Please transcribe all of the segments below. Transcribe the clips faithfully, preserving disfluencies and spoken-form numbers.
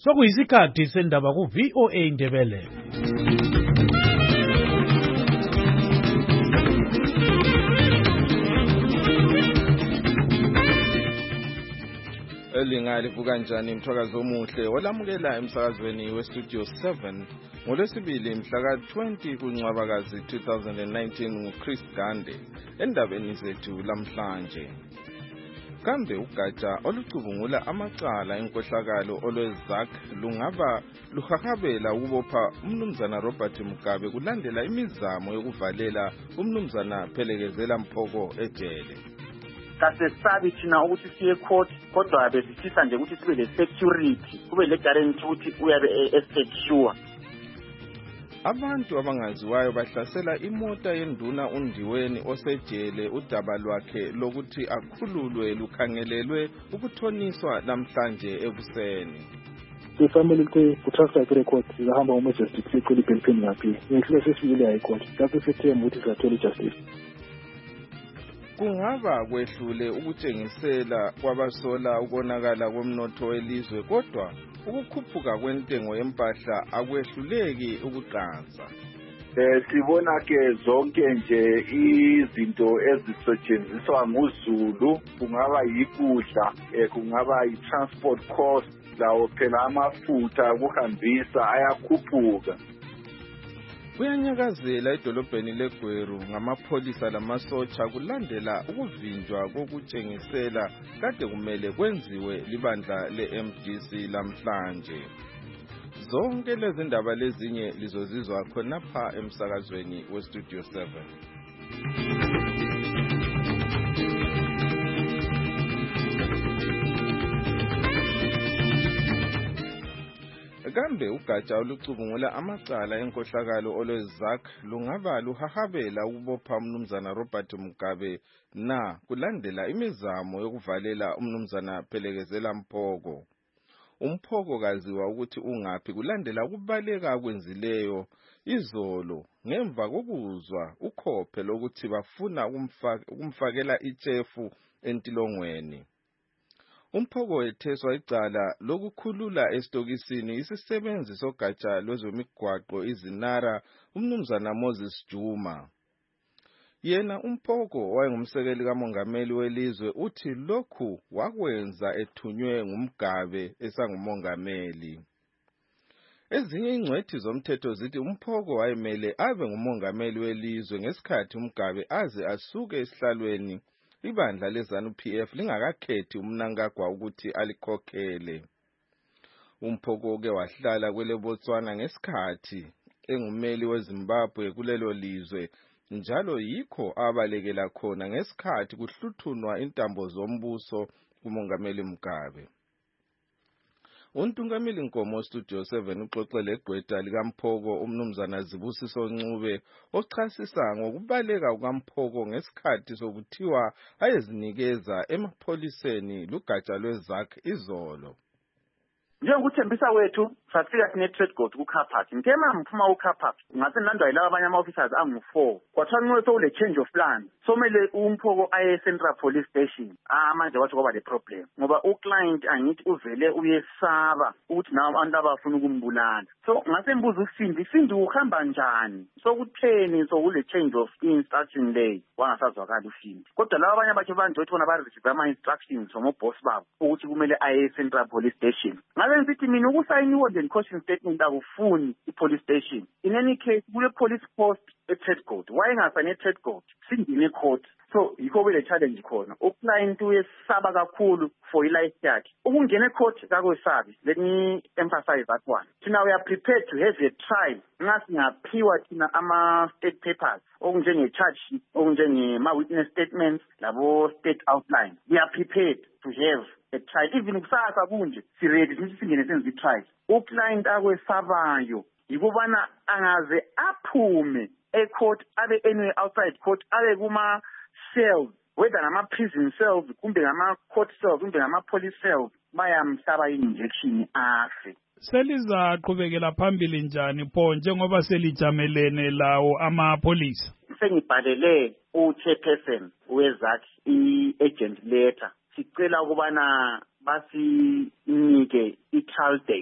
Sokuyisikhathi sendaba ku V O A Ndebele. Elingali bukanjani mthwakazi omuhle olamukela emsakazweni we Studio seven ngolwesibili mhla ka twenty kuNcwabakazi two thousand nineteen nguChris Gande endabeni zethu lamhlanje. Kambe ugatsha olucubungula amacala enkohlakalo olweZAC lungaba luhahabela ukubopha umnumzana Robert Mugabe kulandela imizamo yokuvalela umnumzana Phelekezela Mphoko ejele. Kasesabi thina ukuthi siye court kodwa besifisa nje ukuthi sibe le security kube le guarantee ukuthi uyabe secure. Abantu abangaziwayo bahlasela imota yenduna uNdiweni osejele udaba lwakhe lokuthi akhululwe lukhangelelwe ukuthoniswa namhlanje ekuseni. Kufanele ukuthi kutransfer record zihamba umajestic siqhuli benpin ngaphi. Ngihlose sesibile high court. Lapho sethemba ukuthi sathola justice. Kungaba kwehlule ukutshengisela kwabasola ukonakala komnotho welizwe kodwa ukukhuphuka kwentengo yempahla akwehluleki ukuqansa. Eh sibona ke zonke nje izinto ezisetshenziswa nguZulu kungaba yikudla kungaba i-transport cost lawo phela amafutha ukuhambisa ayakhuphuka. Kuyanyakazela edolobheni leGweru ngamapholisa lamasotsha kulandela ukuvinjwa kokutshengisela kade kumele kwenziwe libandla le-M D C lamhlanje. Zonke lezi ndaba lezinye lizozizwa khonapha emsakazweni we Studio seven. Kambe ugatsha olucubungula amacala enkohlakalo olweZAC lungaba luhahabela ukubopha umnumzana Robert Mugabe na kulandela imizamo yokuvalela umnumzana Phelekezela Mphoko. Umphoko kaziwa ukuthi ungaphi kulandela ukubaleka kwenzileyo izolo ngemva kokuzwa ukhophe lokuthi bafuna ukumfakela ichefu entilongweni. Umphoko wetheswa icala lokukhulula estokisini isisebenzi sogatsha lwezemigwaqo izinara umnumzana Moses Juma. Yena umphoko wayengumsekeli kamongameli welizwe uthi lokhu wakwenza ethunywe ngumgabe esangumongameli. Ezinye ingcwethi zomthetho zithi umphoko wayemele abe ngumongameli welizwe ngesikhathi umgabe aze asuke esihlalweni ibandla leZANU P F lingakakhethi umnankagwa ukuthi alikhokhele. Umphoko ke wahlala kwele Botswana ngesikhathi engumeli weZimbabwe kulelo lizwe njalo yikho abalekela khona ngesikhathi kuhluthunwa intambo zombuso kumongameli Mugabe. Untungameli Nkomo Studio seven uxoxele egqwetha likaMphoko umnumzana Zibusiso Ncube ochasisa ngokubaleka kukaMphoko ngesikhathi sokuthiwa ayezinikeza emapholiseni lugatsha lweZAC izolo. Njengokuthembisa wethu safika sine trade court ku car park. Ngema mphuma u car park. Ngase nandwa yilaba abanye ama officers angu four. Kwathiwa nqwetho ule change of plan. Somele umphoko aye Central Police Station. Ah manje wathi kwaba le problem. Ngoba u client angithi uvele uyesaba ukuthi nawo abantu abafuna ukumbulala. So ngase mbuza uSindi, Sindi uhamba njani? So kutheni so kule change of instruction lay wangasazwakala uSindi. Kodwa laba abanye abathi banje wethona ba receive ama instructions from boss babo ukuthi kumele aye Central Police Station. Ngale ngithi mina ukusayiniwe the caution statement akufuni ipolice station. In any case kule police post e trade court. Wayengafane trade court sindine court. So yikho kule challenge khona. Uclient uyesaba kakhulu for ilife yakhe. Ukungena ecourt kakwesabi. Let me emphasize that one. Thina we are prepared to have a trial. Ngasi ngaphiwa thina ama state papers okunjenge charge sheet, okunjenge ma witness statements labo state outline. We are prepared to have a trial. Even kusasa kunje si ready ukuthi singene senze i-trial. Uclient akwesabayo yikubana angaze aphume e-court abe anywhere outside court abe kuma cells, whether ngama prison cells kumbe ngama court cells kumbe ngama police cells, bayamhlaba injection afe. Selizaqhubekela phambili njani pho njengoba selijamelene lawo amapolisa? Sengibhalele u-chairperson weZAC i-agent letter. Sicela ukubana basinike i-trial date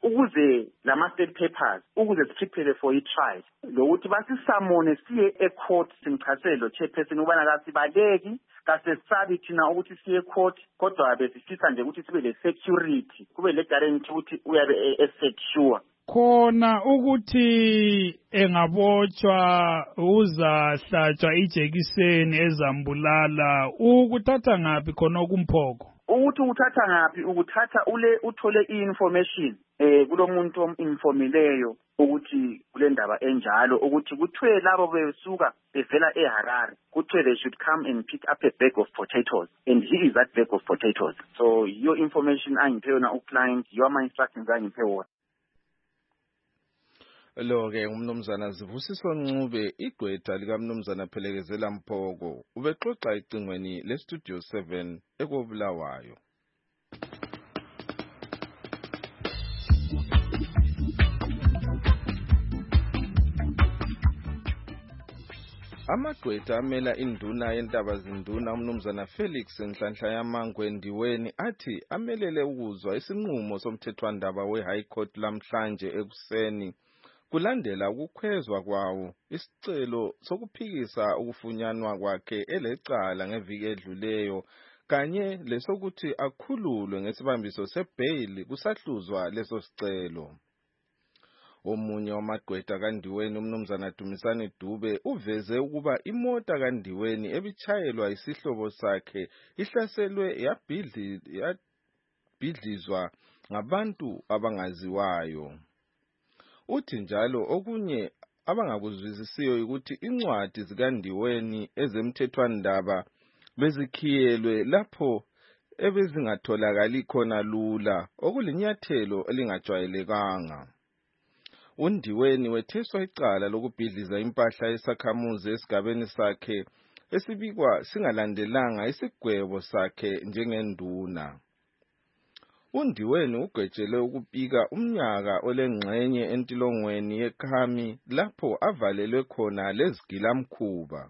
ukuze lama state papers ukuze sikhiphele for i-trial lokuthi basisamone siye e-court simchasele lo chairperson ubana kasibaleki kasesabi thina ukuthi siye court kodwa besifisa nje ukuthi sibe le security kube le guarantee ukuthi uyabe e-secure khona ukuthi engabotshwa uzahlatshwa ijekiseni ezambulala ukuthatha ngaphi khona okumphoko ukuthi uthatha ngaphi ukuthatha ule uthole i-information eh kulomuntu ominformileyo ukuthi kule ndaba enjalo ukuthi kuthiwe labo besuka bevela eHarare kuthiwe they should come and pick up a bag of potatoes and he is that bag of potatoes so your information angiphe yona uclient your my instructions angiphe wona lo ke umnumzana Zibusiso Ncube igqwetha lika mnumzana Phelekezela Mphoko ubexoxa icingweni le Studio seven ekobulawayo amagqwetha amela induna yentaba zinduna umnumzana Felix Nhlanhla Yamangwe Ndiweni athi amelele ukuzwa isinqumo somthethwandaba we-High Court lamhlanje ekuseni kulandela ukukhwezwa kwawo isicelo sokuphikisa ukufunyanwa kwakhe elecala ngeviki edluleyo kanye lesokuthi akhululwe ngesibambiso sebail kusahluzwa leso sicelo omunye wamagqwetha kaNdiweni umnumzana Dumisani Dube uveze ukuba imota kaNdiweni ebichayelwa isihlobo sakhe ihlaselwe yabhidli yabhidlizwa ngabantu abangaziwayo uthi njalo okunye abangakuzwisisiyo ukuthi incwadi zikaNdiweni ezemthethwandaba bezikhiyelwe lapho ebezingatholakali khona lula okulinyathelo elingajwayelekanga uNdiweni wetheswa icala lokubhidliza impahla yesakhamuzi esigabeni sakhe esibikwa singalandelanga isigwebo sakhe njengenduna uNdiweni ugwetshelwe ukupika umnyaka olengxenye entilongweni yekhami lapho avalelwe khona lezigilamkhuba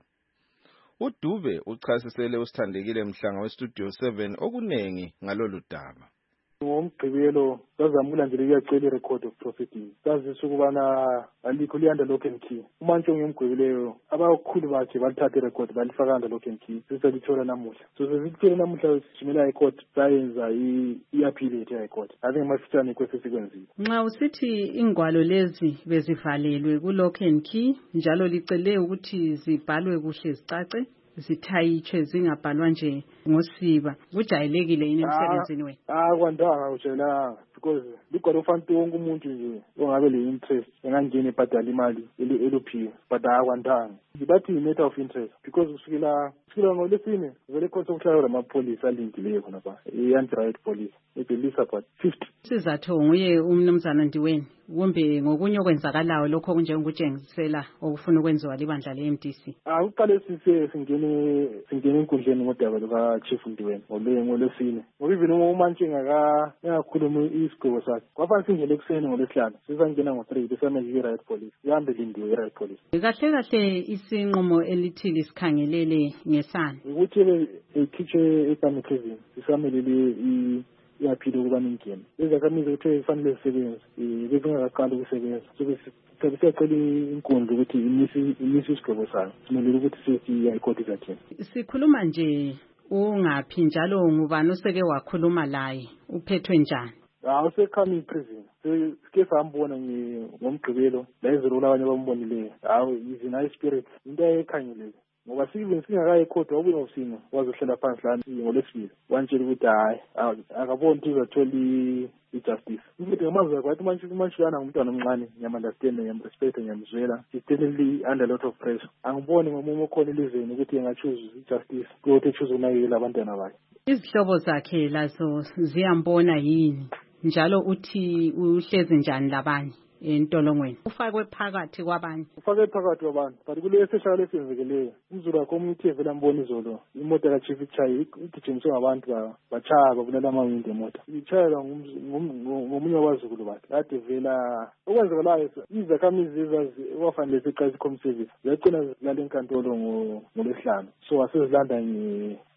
uDube uchasisele usithandekile Mhlanga weStudio seven okunengi ngalolu daba ngomgqibelo sazamula nje liyacela irecord of proceedings sazisa ukubana alikho liyanda lock and key umantshongo ngomgqibileyo abakhulu bakhe balithatha irecord balifaka under lock and key sisalithola namuhla so sesithola namuhla sijimela icourt sayenza i-appeal ye court ake ngamafitshane kwesikwenzile nxa usithi ingwalo lezi bezivalelwe ku lock and key njalo licele ukuthi zibhalwe kuhle zicace zithayitshwe zingabhalwa nje ngosiba kujayelekile yini emsebenzini wenu ah kwandanga kujayelanga because ligwalo ufanele wonke umuntu nje ongabe le interest engangene ebhadala imali elophiwe but akwandanga bathi matter of interest because kusukela kusukela ngolesine vele court sokuhlala amapholisa alindileyo khona ba i-anti-riot police ebelisa but fifty sizathu nguye umnumzana Ndiweni kumbe ngokunye okwenzakalayo lokho kunjengokutshengisela okufuna ukwenziwa libandla le-M D C ah uqale sise singene singene enkundleni ngodaba luka Chief Ndiweni ngolwe ngolesine ngoba even uMantshinga ka engakhuluma isigqoko sakhe kwafanele singene ekuseni ngolesihlanu sizangena ngo-three besamele i-riot police ihambe lindiwe i-riot police kahle kahle isinqumo elithile sikhangelele ngesana ukuthi ekhitshe ePanetizim sisamelele iyaphila ukuba ningene ezakhamizi ukuthi kufanele zisebenze bezingaqali ukusebenza so siyacela inkundla ukuthi imisi imisi isigqoko sayo simelele ukuthi sithi icourt zathina sikhuluma nje ungaphi njalo ngubani oseke wakhuluma laye uphethwe njani hawu sekhami prison sike sambona ngomgqibelo la izirula abanye bambonileyo hawu izina spirit into ayekhangeleke ngoba sibe singakayi court wabuye ngosini wazohlela phansi la ngolesibili wantshela ukuthi hayi akaboni ukuthi uzathola i-justice ukuthi ngamazwi akhe wathi manje uManshiyana ngumntwana omncane ngiyam-understand ngiyam-respect ngiyamzwela he's definitely under a lot of pressure angiboni ngomumo okhona elizweni ukuthi engachoose i-justice kuyothi echoose ukunakekela abantwana bakhe izihlobo zakhe lazo ziyambona yini njalo uthi uhlezi njani labanye entolongweni ufakwe phakathi kwabanye ufakwe phakathi kwabantu but kule seshaya lesenzekeleyo umzulu wakho umuntu evela mbona izolo imoto kaChief ichayi igijimiswe ngabantu bachaya babulala amawindi emoto ichayelwa ngomunye wabazukulu bakhe kade vela okwenzekalayo izakhamizi ezazi wafanele siqala i-com service ziyagcina zilala enkantolo ngolesihlanu so asezilanda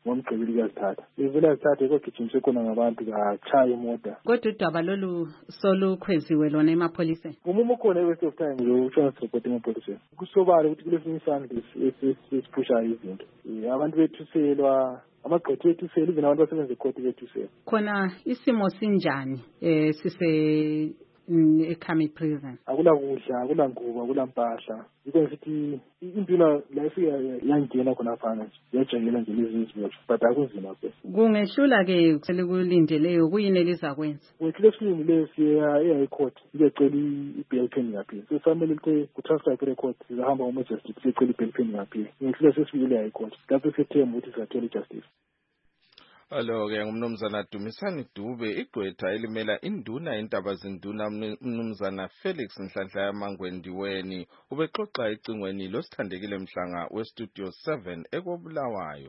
ngomgqibelo kuyazithatha ivela zithathe kogijimiswe khona ngabantu bachaya imota. Kodwa udaba lolu solukhweziwe lona emapholiseni. Umumo ukhona e-West of Time lo trans report emapholiseni. Kusobala ukuthi kulesinye isandla esiphushayo izinto. Abantu bethuselwa amagqwethu bethuselwa even abantu basebenza ecourt bethuselwa. Khona isimo sinjani eh sise eKhami prison? Akula kudla, akula ngubo, akula mpahla. Yiko ngithi impilo la ifika yangena khona fana yajayela nje lezi izinto but akunzima ke. Kungehlula ke selikulindeleyo kuyini elizakwenza? Wethile simo lesiya eHighcourt iyecela i-bail pending appeal. So family ke kutransfer ke court sizahamba ngomajestic sicela i-bail pending appeal. Ngithile sesifike eHighcourt. Lapho sethemba ukuthi sizathola justice. Alo-ke ngumnumzana Dumisani Dube igqwetha elimela induna indaba zinduna umnumzana Felix Nhlanhla yaMangwendiweni ubexoxa ecingweni losithandekile mhlanga westudio seven ekobulawayo.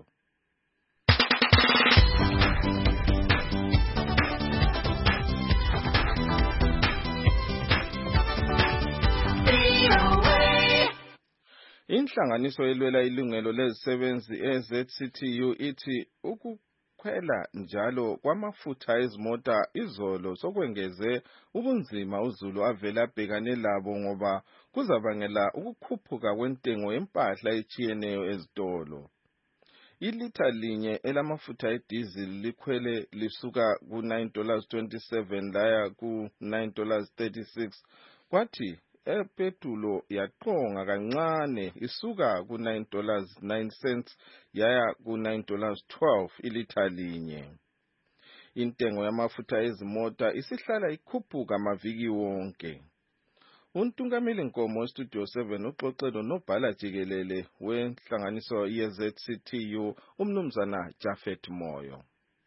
Inhlanganiso elwela ilungelo lezisebenzi e-Z C T U ithi uku kwela njalo kwamafutha ezimota izolo sokwengeze ubunzima uZulu avela abhekane labo ngoba kuzabangela ukukhuphuka kwentengo yempahla echiyeneyo ezitolo. Ilitha linye elamafutha ediesel likhwele lisuka ku nine dollars twenty-seven laya ku nine dollars thirty-six kwathi epetulo yaqonga kancane isuka ku nine dollars nine cents yaya ku nine dollars twelve ilitha linye. Intengo yamafutha ezimota isihlala ikhuphuka amaviki wonke. Untungameli Nkomo Studio seven uxoxelo nobhala jikelele wenhlanganiso ye-Z C T U umnumzana Jafet Moyo.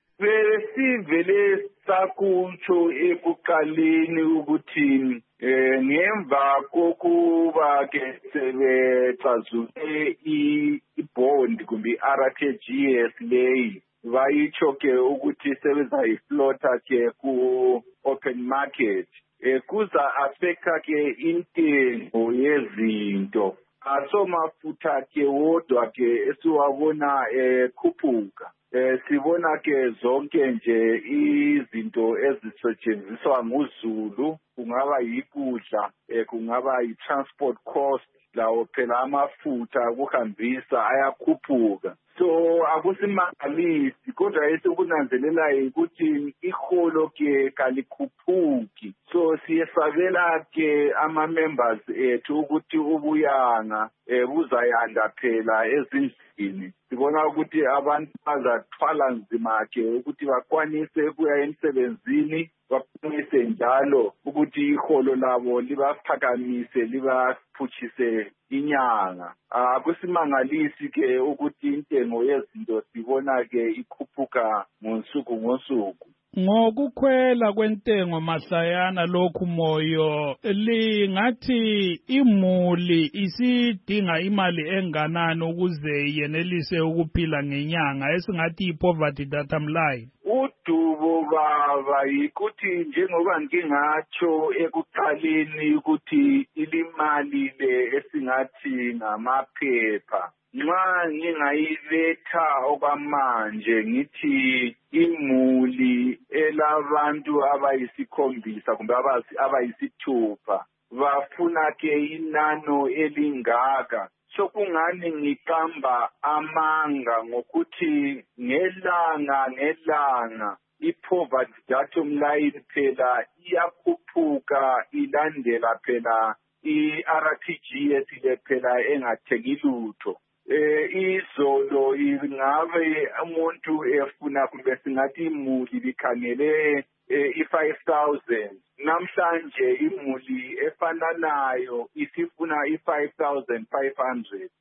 Besivele sakutsho ekuqaleni ukuthi eh ngemva kokuba ke sebexazule ibond kumbe R T G S leyi bayitsho ke ukuthi sebezayiflota ke ku open market eh kuza affecta ke intengo yezinto asomafutha ke wodwa ke esiwabona ekhuphuka. Eh sibona ke zonke nje izinto ezisetshenziswa nguZulu kungaba yikudla eh kungaba yi-transport cost lawo phela amafutha kuhambisa ayakhuphuka. So akusimangalisi kodwa esikunanzelelayo ukuthi iholo ke kalikhuphuki. So siyesabela ke ama members ethu ukuthi ubuyanga buzayanda phela ezindlini. Sibona ukuthi abantu bazathwala nzima ke ukuthi bakwanise ukuya emsebenzini bakwanise njalo ukuthi iholo labo libaphakamise libaphutshise inyanga. Akusimangalisi ke ukuthi intengo yezinto sibona ke ikhuphuka ngosuku ngosuku. Ngokukhwela kwentengo mahlayana lokhu Moyo lingathi imuli isidinga imali enganani ukuze yenelise ukuphila ngenyanga esingathi ipoverty datum line. Udubo baba yikuthi njengoba ngingatsho ekuqaleni ukuthi ilimali le esingathi ngamaphepha nxa ngingayiletha okwamanje ngithi imuli elabantu abayisikhombisa kumbe abayisithupha bafuna ke inano elingaka. So kungani ngiqamba amanga ngokuthi ngelanga ngelanga ipoverty datum line phela iyakhuphuka ilandela phela i-R T G S phela engathengi lutho. Eh izolo ingabe umuntu efuna kumbe singathi imuli likhangele i-five thousand namhlanje imuli efananayo isifuna i-five thousand five hundred.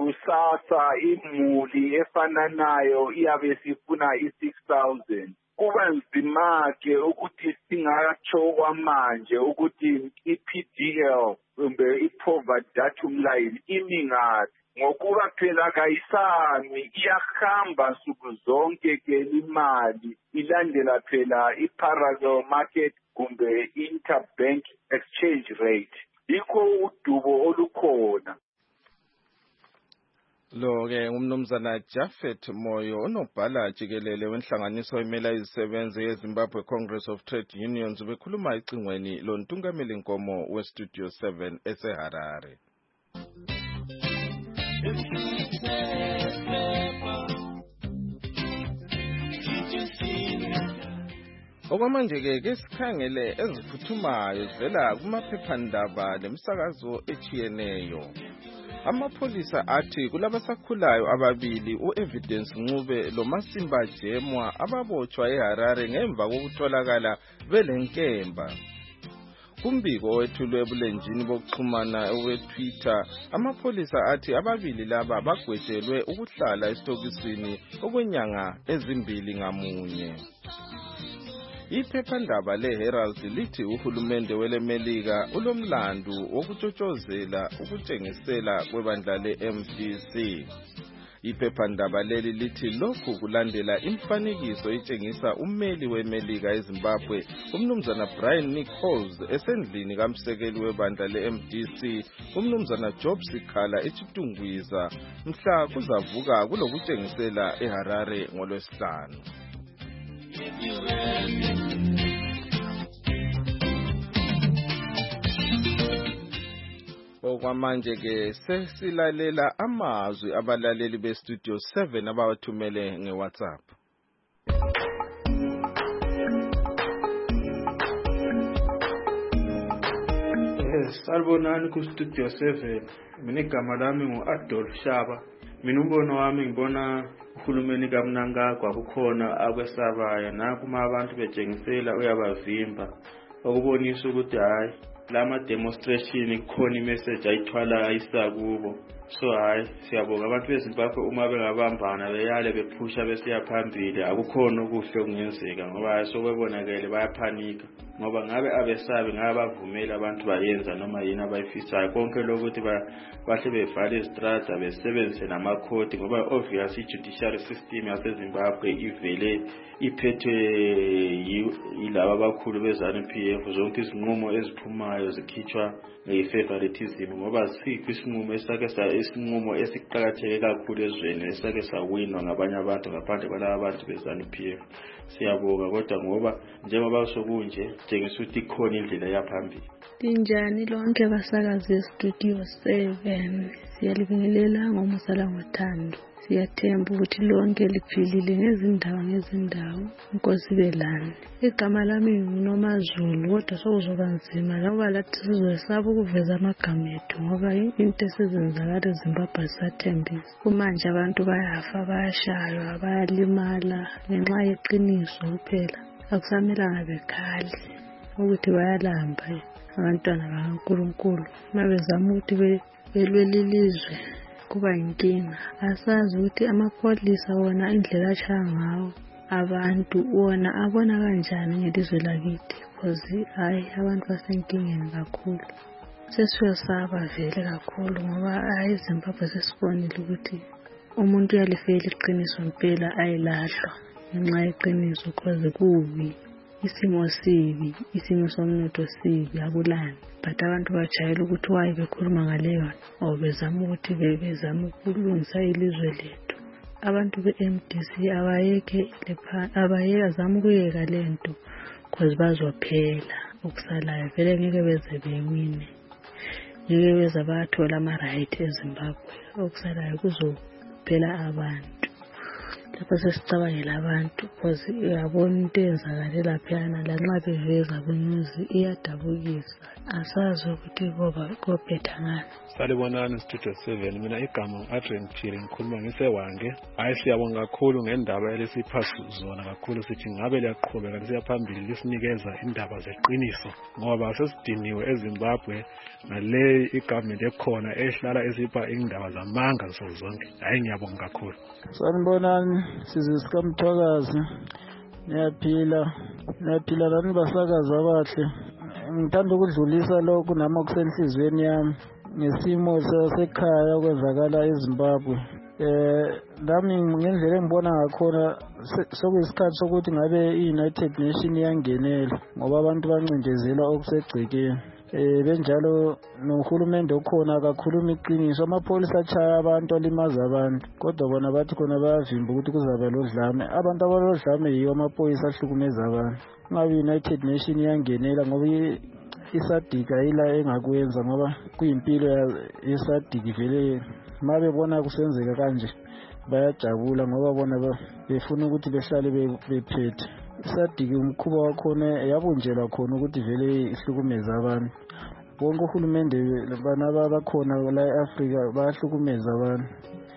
Kusasa imuli efananayo iyabe sifuna i-six thousand. Kuba nzima ke ukuthi singatsho kwamanje ukuthi i-P D L kumbe i-poverty datum line imingaphi ngokuba phela kayisami iyahamba nsuku zonke ke imali ilandela phela i-parallel market kumbe interbank exchange rate. Yikho udubo olukhona. Lo ke umnumzana Japhet Moyo onobhala jikelele wenhlanganiso emela izisebenzi yeZimbabwe Congress of Trade Unions bekhuluma ecingweni lontungameli Nkomo weStudio seven eseHarare. Okwamanje ke ke sikhangele eziphuthumayo zivela kumaphephandaba lemsakazo echiyeneyo. Amapholisa athi kulabasakhulayo ababili uEvidence Ncube loMasimba Jemwa ababotshwa eHarare ngemva kokutholakala belenkemba. Kumbiko wethulwe ebulenjini bokuxhumana oweTwitter, amapholisa athi ababili laba bagwetshelwe ukuhlala esitokisini okwenyanga ezimbili ngamunye. Iphephandaba leHerald lithi uhulumende weleMelika ulomlandu wokutshotshozela ukutshengisela kwebandla le-M D C. Iphephandaba leli lithi lokhu kulandela imfanekiso etshengisa ummeli weMelika eZimbabwe umnumzana Brian Nichols esendlini kamsekeli webandla le-M D C umnumzana Job Sikhala eChitungwiza mhla kuzavuka kulokutshengisela eHarare ngolwesihlanu. Okwamanje ke sesilalela amazwi abalaleli beStudio seven abawathumele ngeWhatsApp. Yes, salibonani kuStudio seven. Mina igama lami nguAdolf Shaba. Mina umbono wami ngibona uhulumeni kaMnangagwa kukhona akwesabayo nakuma abantu betshengisela uyabavimba okubonisa ukuthi hayi lama demonstration kukhona imessage ayithwala isakubo. So hayi siyabonga abantu beZimbabwe uma bengabambana beyale bephusha besiya phambili akukhona okuhle okungenzeka ngoba hayi sokwebonakele bayaphanika ngoba ngabe abesabe ngabe bavumela abantu bayenza noma yini abayifisayo konke lokuthi bahle bevale istrata besebenzise namakhodi ngoba obviously judicial system yaseZimbabwe ivele iphethwe yilabo abakhulu beZANU P F zonke izinqumo eziphumayo zikhitshwa ngefavoritism ngoba sikho isinqumo esake sa isinqumo esiqhakatheke kakhulu ezweni esake sawinwa ngabanye abantu ngaphandle kwalabo abantu beZANU P F. Siyabonga kodwa ngoba njengoba sokunje tshengisa ukuthi ikhona indlela yaphambili. Linjani lonke abasakazi eStudio seven, siyalibingelela ngomusala ngothando. Siyathemba ukuthi lonke liphilile ngezindawo ngezindawo inkosi belani. Igama lami nguNomazulu kodwa sokuzoba nzima ngoba lathi sizosaba ukuveza amagama ethu ngoba into esizenzakala eZimbabwe asathembisa. Kumanje abantu bayafa bayashaywa bayalimala ngenxa yeqiniso kuphela. Akusamelanga bekhali ukuthi bayalamba abantwana bakaNkulunkulu mabezama ukuthi belwela ilizwe kuba inkinga. Asazi ukuthi amapholisa wona indlela ashaya ngawo abantu wona abona kanjani ngelizwe lakithi because hayi abantu basenkingeni kakhulu. Sesiyosaba vele kakhulu ngoba hayi Zimbabwe sesibonile ukuthi umuntu uyalifela iqiniso impela ayilahlwa ngenxa yeqiniso because kubi isimo sibi isimo somnotho sibi akulani. But abantu bajayela ukuthi wayi bekhuluma ngaleyo or bezama ukuthi bezama ukulungisa ilizwe lethu. Abantu be-M D C abayeke abayeke azama ukuyeka lento because bazophela okusalayo vele ngeke beze bewine. Ngeke beze bathola ama-right eZimbabwe okusalayo kuzophela abantu. Lapho sesicabangela abantu because uyabona into eyenzakalela phana lanxa beveza kunyuzi iyadabukisa. Asazi ukuthi ngoba kophetha ngani. Salibonani Studio seven, mina igama uAdrian Chiri ngikhuluma ngisewange. Hayi siyabonga kakhulu ngendaba elesipha zona kakhulu sithi ngabe liyaqhubeka lisiya phambili lisinikeza indaba zeqiniso ngoba sesidiniwe eZimbabwe ngale igovernment ekhona ehlala esipha indaba zamanga zonke. Hayi ngiyabonga kakhulu. Sanibonani sizwe sikamthwakazi. Niyaphila niyaphila lani basakazi abahle. Ngithanda ukudlulisa lokhu nami okusenhlizweni yami ngesimo sasekhaya okwenzakala eZimbabwe. Eh nami ngendlela engibona ngakhona sokuyisikhathi sokuthi ngabe iUnited Nations yangenela ngoba abantu bancindezela okusegcekeni. eh benjalo nohulumende okhona akakhuluma iqiniso. Amapholisa achaya abantu alimaza abantu kodwa bona bathi khona bayavimba ukuthi kuzaba lodlame. Abantu abalodlame yiyo amapholisa ahlukumeza abantu. Ngabe United Nation iyangenela ngoba isadika ila engakwenza ngoba kuyimpilo yesadiki vele mabebona kusenzeka kanje bayajabula ngoba bona befuna ukuthi behlale bephethe. Isadiki umkhuba wakhona yabunjelwa khona ukuthi vele ihlukumeza abantu. Bonke uhulumende bana bakhona la eAfrika bayahlukumeza abantu.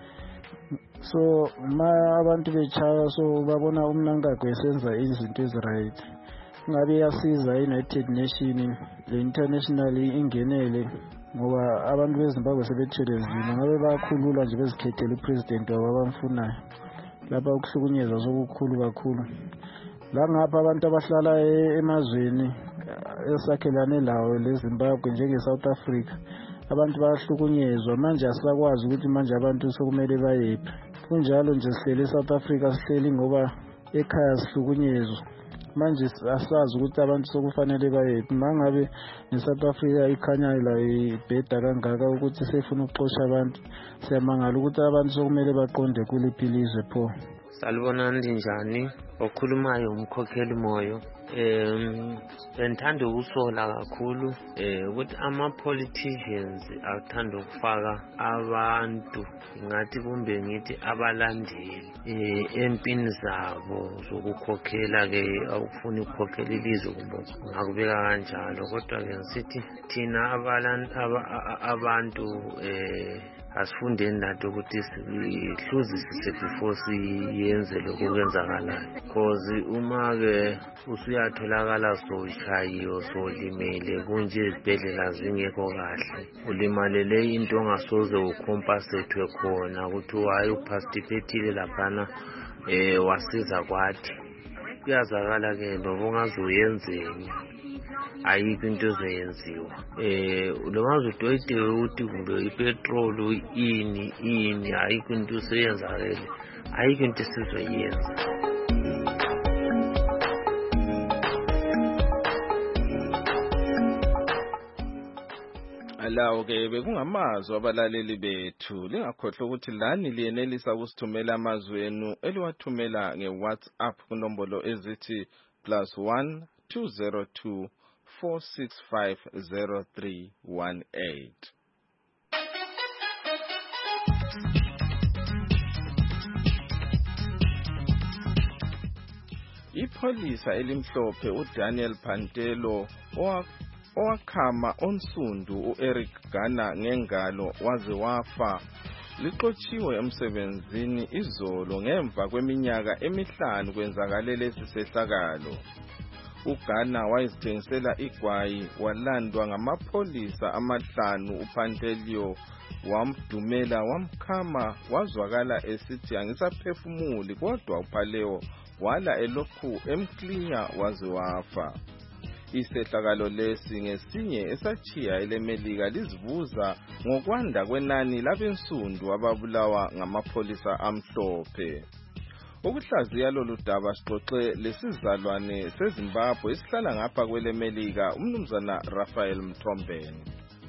So ma abantu bechaya so babona umnankagwe esenza izinto eziright. Ngabe yasiza iUnited Nation le international ingenele ngoba abantu beZimbabwe sebethelezile ngabe bayakhulula nje bezikhethela upresident wabo abamfunayo. Lapha ukuhlukunyezwa sokukhulu kakhulu. La ngapha abantu abahlala emazweni esakhelane lawo leZimbabwe njenge South Africa abantu bayahlukunyezwa manje asakwazi ukuthi manje abantu sokumele bayephi. Kunjalo nje sihlele eSouth Africa sihleli ngoba ekhaya sihlukunyezwa. Manje asazi ukuthi abantu sokufanele bayephi. Mangabe neSouth Africa ikhanya la ibheda kangaka ukuthi sefuna ukuxosha abantu. Siyamangala ukuthi abantu sokumele baqonde kuliphi ilizwe pho. Salibona njani okhulumayo umkhokheli moyo. em bendithanda ukusola kakhulu eh ukuthi ama politicians athanda ukufaka abantu ngathi kumbe ngithi abalandeli eh empini zabo zokukhokhela ke awufuni ukukhokhela ilizwe kumbe ngakubeka kanjalo kodwa ke ngithi thina abantu eh asifundeni nathi ukuthi sihluzisise before siyenze lokho kwenzakalayo because uma ke usuyatholakala sochayiyo solimele kunje izibhedlela zingekho kahle ulimalele into ongasoze ucompensate khona ukuthi hayi uparticipate laphana eh wasiza kwathi kuyazakala ke ngoba ungazoyenzeni ayikho into ezoyenziwa eh longaze udoyite ukuthi kumbe ipetrol ini ini ayikho into eseyenzakele ayikho into esizoyenza. Alawo ke bekungamazwi abalaleli bethu lingakhohlwa ukuthi lani liyenelisa ukusithumela amazwi enu eliwathumela ngeWhatsApp kunombolo ezithi plus one two zero two four six five zero three one eight. Ipolisa elimhlophe uDaniel Pantelo owakhama onsundu uEric Garner ngengalo waze wafa lixotshiwe emsebenzini izolo ngemva kweminyaka emihlanu kwenzakale lesi sehlakalo. uGarner wayezithengisela igwayi walandwa ngamapolisa amahlanu. uPantelio wamdumela wamkhama wazwakala esithi angisaphefumuli kodwa uPaleo wala elokhu emklinya waze wafa. Isehlakalo lesi ngesinye esachiya elemelika lizivuza ngokwanda kwenani labensundu ababulawa ngamapolisa amhlophe. Ukuhlaziya lolu daba sixoxe lesizalwane seZimbabwe esihlala ngapha kwelemelika umnumzana Raphael Mthombeni.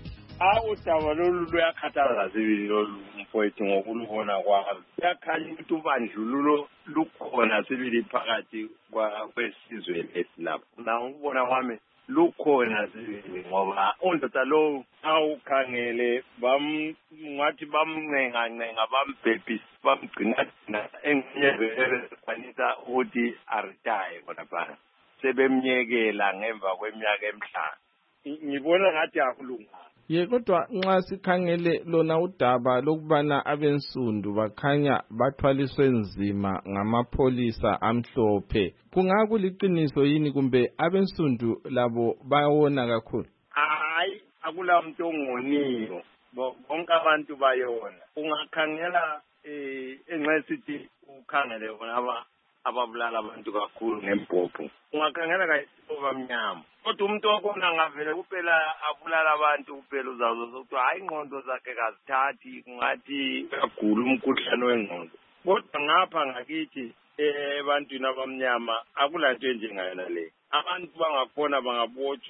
Awu daba lolu luyakhathaza sibili lolu mfowethu ngokulubona kwami. Kuyakhanya ukuthi ubandlululo lukhona sibili phakathi kwesizwe lesilapha. Na ukubona kwami lukhona sibili ngoba undoda lo awukhangele bamngathi bamncenga ncenga bambhebhisa bamgcina enginyezele kwanisa ukuthi aretire bona bana sebemnyekela ngemva kweminyaka emihlanu. Ngibona ngathi akulunga. Ye kodwa nxa sikhangele lona udaba lokubana abensundu bakhanya bathwaliswe nzima ngamapolisa amhlophe kungakuliqiniso yini kumbe abensundu labo bayona kakhulu? Hayi akula muntu ongoniyo bonke abantu bayona. Ungakhangela eh enxesithi ukhangele bona ababulala abantu kakhulu ngempopho. Ungakhangela kayisibo bamnyama. Kodwa umuntu okhona ngavele kuphela abulala abantu kuphela uzazo ukuthi hayi ingqondo zakhe kazithathi kungathi uyagula umkhuhlane wengqondo. Kodwa ngapha ngakithi ebantwini abamnyama akulanto enjengayona le. Abantu bangakhona bangabotshwa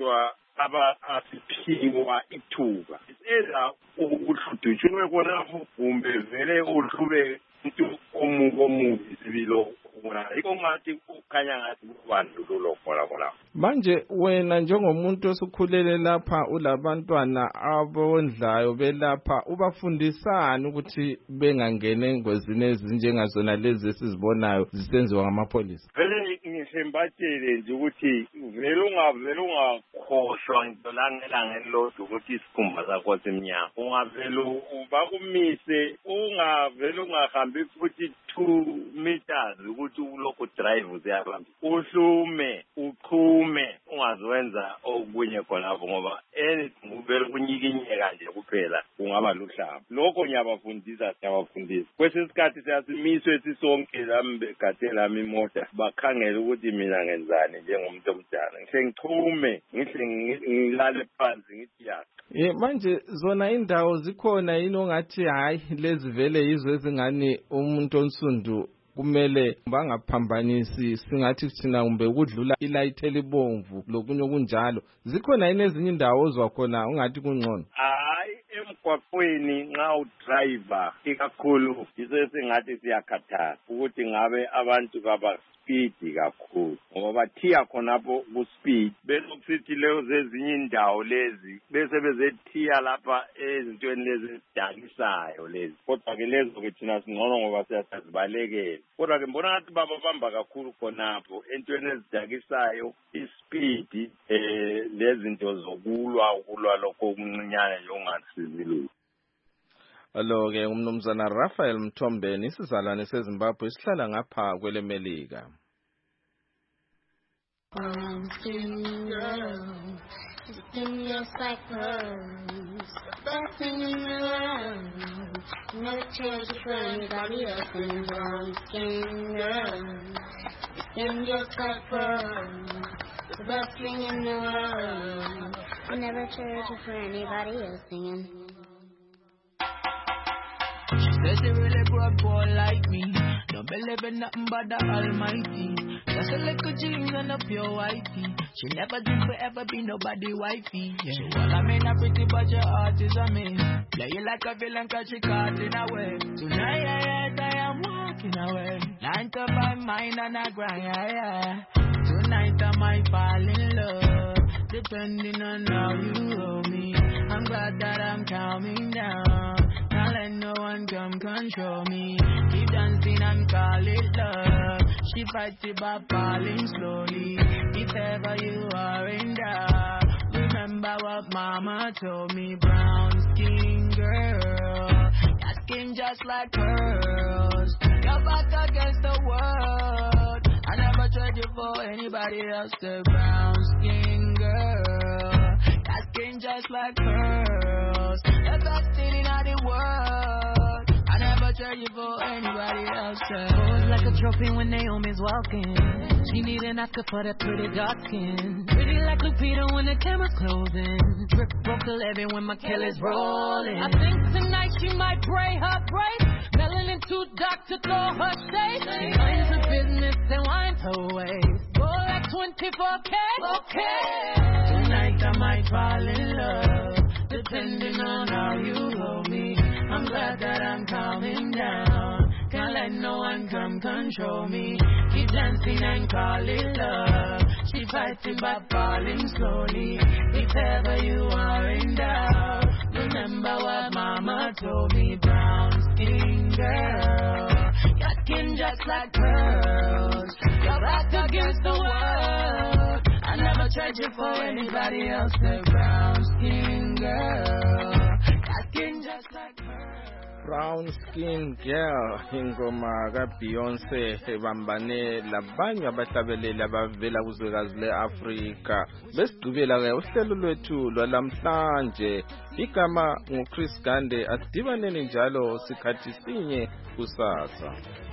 aba asiphiwa ithuba eza ukuhludutshwe khonapho kumbe vele uhlube into omuko omubi sibilo khona iko ngathi kukhanya ngathi kubandlululo khona khona. Manje wena njengomuntu osukhulele lapha ulabantwana abondlayo belapha ubafundisana ukuthi bengangene engozini ezinjengazona lezi esizibonayo zisenziwa ngamapholisa? Vele ngihembatshele nje ukuthi vele ungavele ungakhohlwa into langelanga elodwa ukuthi isikhumba sakho simnyama. Ungavele bakumise ungavele ungahambi futhi two meters ukuthi ulokhu drive uziyabamba. Uhlume uchume ungaziwenza okunye khonapho ngoba anything uvele kunyikinyeka nje kuphela kungaba luhlamba. Lokho ngiyabafundisa siyabafundisa. Kwesinye isikhathi siyasimiswe sisonke lami egadeni lami imota bakhangela ukuthi mina ngenzani njengomuntu omdala. Ngihle ngichume ngihle ngilale phansi ngithi ya. Eh manje zona indawo zikhona yini ongathi hayi lezi vele yizo ezingani umuntu onsundu kumele bangaphambanisi singathi sina kumbe ukudlula ilight elibomvu lokunye kunjalo zikhona yini ezinye indawo ozwakhona ungathi kungcono? Hayi emgwaqweni nxa udriver ikakhulu isesengathi siyakhathala ukuthi ngabe abantu baba speed kakhulu ngoba bathiya khonapho ku speed besokusithi leyo zezinye indawo lezi bese bezethiya lapha ezintweni lezi ezidakisayo lezi kodwa ke lezo ke thina singcono ngoba siyazibalekela kodwa ke mbona ngathi baba bamba kakhulu khonapho entweni ezidakisayo ispeed eh lezinto zokulwa ukulwa lokho okuncinyane nje ungasizilulu. Alo ke umnumzana Raphael Mthombeni isizalwane seZimbabwe isihlala ngapha kwele Melika. I'm singing girl, singing just like hers, best thing in the world, never change it for anybody else. And I'm singing girl, singing just like hers, the best thing in the world, I never change it for anybody else. Singing. Says she really broke boy like me. Don't believe in nothing but the Almighty. Just a little jeans and a pure whitey. She never dream forever be nobody wifey. Yeah. She well, I mean a pretty but your heart is a me. Play you like a villain cause she caught in a way. Tonight I, I, I am walking away. Nine to five mine and I grind. Yeah, yeah. Tonight I might fall in love. Depending on how you hold me. I'm glad that I'm calming down. Can't let no one come control me. Keep dancing and call it love. She fights it by falling slowly. If ever you are in doubt, remember what mama told me. Brown skin girl, your skin just like pearls. You're back against the world. I never trade you for anybody else. The brown skin girl, your skin just like pearls. The best thing in the world. I never trade you for anybody else. Pose like a trophy when Naomi's walking. She need an Oscar for that pretty dark skin. Pretty like Lupita when the camera's closing. Drip broke the levy when my Kelly's rolling. I think tonight she might pray her praise. Melanin too dark to throw her shade. She minds her business and winds her ways. Go like twenty-four K. Okay. Tonight I might fall in love. Depending on how you hold me, I'm glad that I'm calming down. Can't let no one come control me. Keep dancing and call it love. She fights it by falling slowly. If ever you are in doubt, remember what mama told me. Brown skin girl, your skin just like pearls. You're back against the world. I never trade you for anybody else. The brown skin girl, your skin just like pearls. Brown skin girl ingoma ka Beyonce ebambane labanye abahlabeleli abavela kuzwekazi leAfrika. Besigqibela ke uhlelo lwethu lwalamhlanje. Igama nguChris Gande. Asidibaneni njalo sikhathi sinye kusasa.